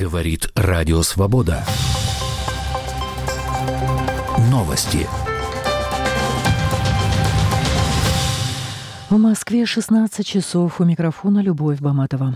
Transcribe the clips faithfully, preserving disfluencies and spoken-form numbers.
Говорит Радио Свобода. Новости. В Москве шестнадцать часов. У микрофона Любовь Баматова.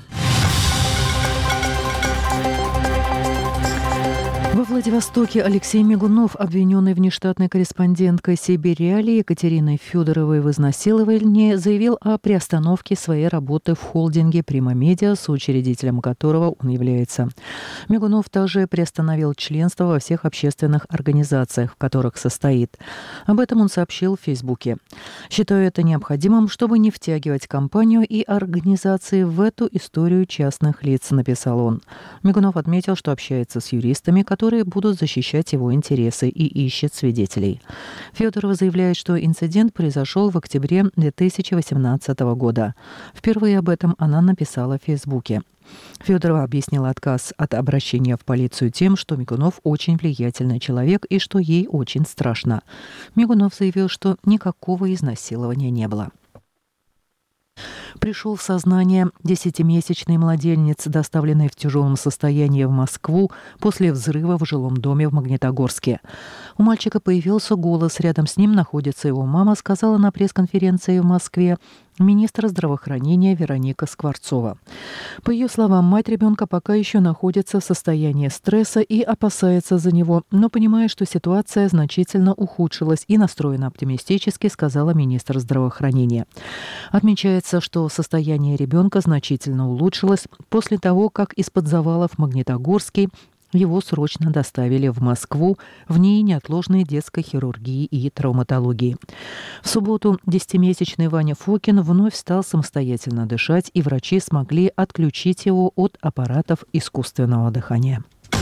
Во Владивостоке Алексей Мигунов, обвиненный внештатной корреспонденткой Сибирь-Реалии Екатериной Федоровой в изнасиловании, заявил о приостановке своей работы в холдинге «Прима Медиа», соучредителем которого он является. Мигунов также приостановил членство во всех общественных организациях, в которых состоит. Об этом он сообщил в Фейсбуке. «Считаю это необходимым, чтобы не втягивать компанию и организации в эту историю частных лиц», написал он. Мигунов отметил, что общается с юристами, которые которые будут защищать его интересы, и ищет свидетелей. Федорова заявляет, что инцидент произошел в октябре две тысячи восемнадцатого года. Впервые об этом она написала в Фейсбуке. Федорова объяснила отказ от обращения в полицию тем, что Мигунов очень влиятельный человек и что ей очень страшно. Мигунов заявил, что никакого изнасилования не было. Пришел в сознание десятимесячный младенец, доставленный в тяжелом состоянии в Москву после взрыва в жилом доме в Магнитогорске. У мальчика появился голос, рядом с ним находится его мама, сказала на пресс-конференции в Москве министр здравоохранения Вероника Скворцова. По ее словам, мать ребенка пока еще находится в состоянии стресса и опасается за него, но понимая, что ситуация значительно ухудшилась и настроена оптимистически, сказала министр здравоохранения. Отмечается, что состояние ребенка значительно улучшилось после того, как из-под завалов в Магнитогорске его срочно доставили в Москву в НИИ неотложной детской хирургии и травматологии. В субботу десятимесячный Ваня Фокин вновь стал самостоятельно дышать, и врачи смогли отключить его от аппаратов искусственного дыхания.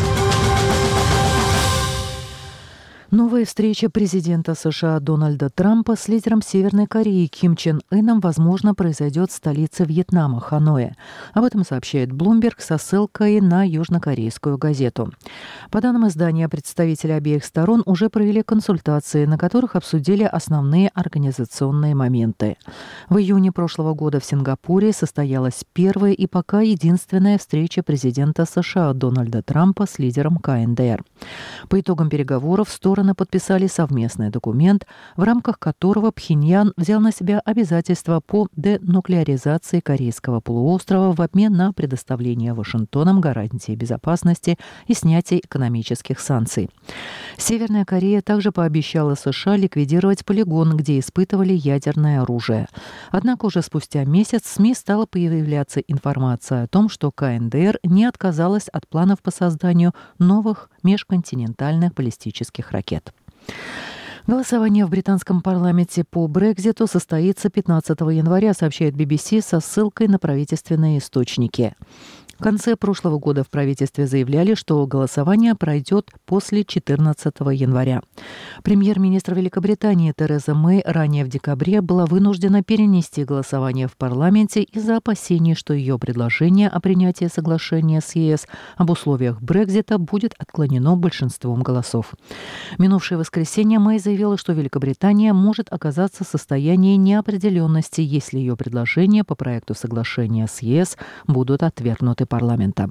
Новая встреча президента США Дональда Трампа с лидером Северной Кореи Ким Чен Ыном, возможно, произойдет в столице Вьетнама, Ханое. Об этом сообщает Bloomberg со ссылкой на южнокорейскую газету. По данным издания, представители обеих сторон уже провели консультации, на которых обсудили основные организационные моменты. В июне прошлого года в Сингапуре состоялась первая и пока единственная встреча президента США Дональда Трампа с лидером ка эн дэ эр. По итогам переговоров стороны подписали совместный документ, в рамках которого Пхеньян взял на себя обязательства по денуклеаризации Корейского полуострова в обмен на предоставление Вашингтоном гарантий безопасности и снятие экономических санкций. Северная Корея также пообещала США ликвидировать полигон, где испытывали ядерное оружие. Однако уже спустя месяц в СМИ стала появляться информация о том, что ка эн дэ эр не отказалась от планов по созданию новых межконтинентальных баллистических ракет. Голосование в британском парламенте по Брекситу состоится пятнадцатого января, сообщает би би си со ссылкой на правительственные источники. В конце прошлого года в правительстве заявляли, что голосование пройдет после четырнадцатого января. Премьер-министр Великобритании Тереза Мэй ранее в декабре была вынуждена перенести голосование в парламенте из-за опасений, что ее предложение о принятии соглашения с е эс об условиях Брексита будет отклонено большинством голосов. В минувшее воскресенье Мэй заявила, что Великобритания может оказаться в состоянии неопределенности, если ее предложения по проекту соглашения с е эс будут отвергнуты парламента.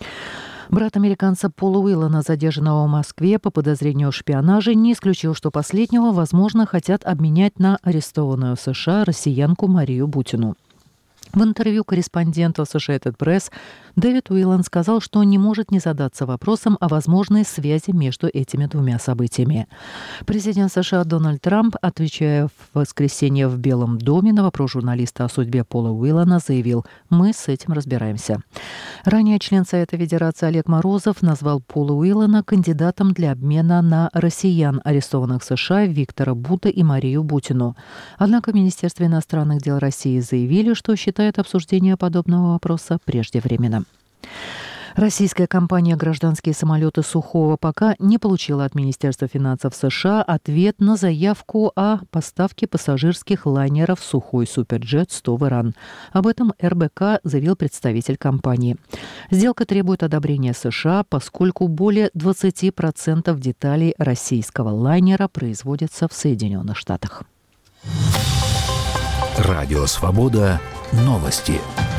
Брат американца Пола Уиллана, задержанного в Москве по подозрению в шпионаже, не исключил, что последнего, возможно, хотят обменять на арестованную в США россиянку Марию Бутину. В интервью корреспонденту Associated Press Дэвид Уиллан сказал, что не может не задаться вопросом о возможной связи между этими двумя событиями. Президент США Дональд Трамп, отвечая в воскресенье в Белом доме на вопрос журналиста о судьбе Пола Уиллана, заявил: «Мы с этим разбираемся». Ранее член Совета Федерации Олег Морозов назвал Пола Уиллана кандидатом для обмена на россиян, арестованных в США, Виктора Бута и Марию Бутину. Однако в Министерстве иностранных дел России заявили, что считают обсуждение подобного вопроса преждевременным. Российская компания «Гражданские самолеты Сухого» пока не получила от Министерства финансов США ответ на заявку о поставке пассажирских лайнеров «Сухой Суперджет сто» в Иран. Об этом эр бэ ка заявил представитель компании. Сделка требует одобрения США, поскольку более двадцать процентов деталей российского лайнера производятся в Соединенных Штатах. Радио «Свобода». Новости.